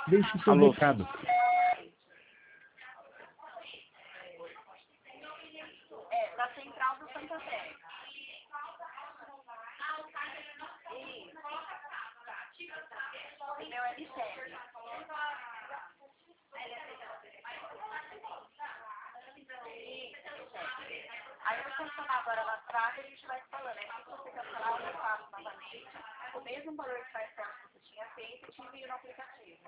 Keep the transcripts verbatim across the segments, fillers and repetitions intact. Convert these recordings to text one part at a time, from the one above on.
Deixe seu Alô. recado. É, da Central do Santa Fé. Isso. O meu é Michele. Aí eu vou cancelar agora na trave e a gente vai falando. É que se você cancelar, eu faço novamente. O mesmo valor que faz tempo que você tinha feito, eu te envio no aplicativo.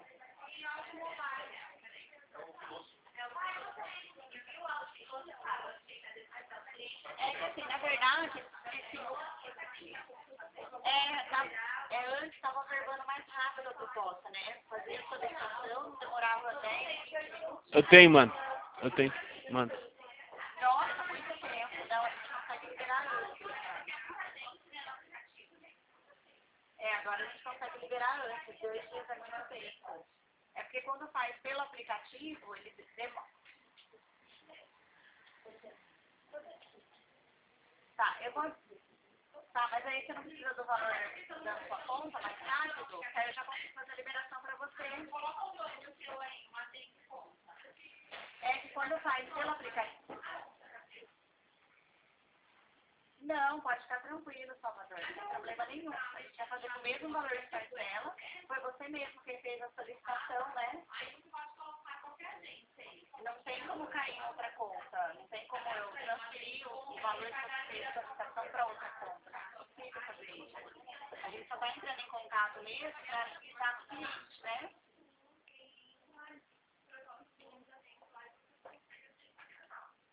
É que assim, na verdade, esse, é, tá, é, antes estava verbando mais rápido a proposta, né? Fazia a solicitação, demorava dez minutos. Eu tenho, mano. Eu tenho. Mano. Nossa, muito tempo. Não, a gente consegue liberar antes. É, agora a gente consegue liberar antes, dois dias é muito tempo. É porque quando faz pelo aplicativo, ele demora. Tá, eu vou. Tá, mas aí você não precisa do valor da sua conta mais rápido? Aí eu já consigo fazer a liberação pra você. É que quando faz pelo aplicativo. Não, pode ficar tranquilo, Salvador. Não tem problema nenhum. A gente vai fazer com o mesmo valor que faz dela. Foi você mesmo quem fez a solicitação, né? Não tem como cair em outra conta. Não tem como eu transferir o valor que você fez a solicitação para outra conta. Não é possível fazer isso. A gente só está entrando em contato mesmo para avisar o cliente, né?